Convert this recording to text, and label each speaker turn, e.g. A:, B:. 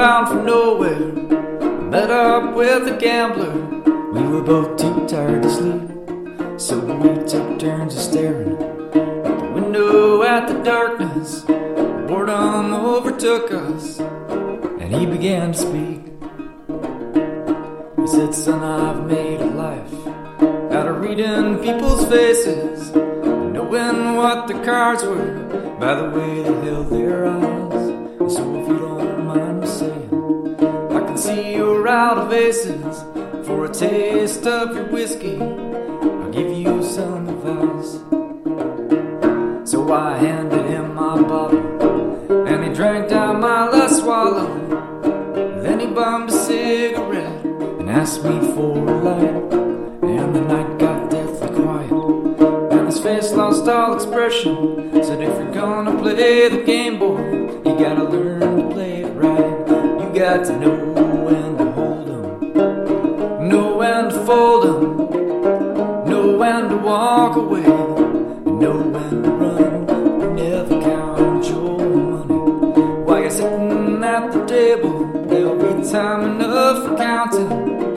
A: bound for nowhere. Met up with a gambler. We were both too tired to sleep, so we took turns of staring out the window at the darkness. Boredom overtook us, and he began to speak. He said, son, I've made a life out of reading people's faces, and knowing what the cards were by the way they held their eyes. And so if you don't mind me saying, I can see you're out of aces. For a taste of your whiskey, I'll give you some advice. So I handed him my bottle, and he drank down my last swallow. Then he bummed a cigarette and asked me for a light. And the night got deathly quiet, and his face lost all expression. Said, if you're gonna play the game, boy, you gotta learn to play it right. You got to know when to hold 'em, know when to fold 'em, know when to walk away, and know when to run. You never count your money while you're sitting at the table. There'll be time enough for counting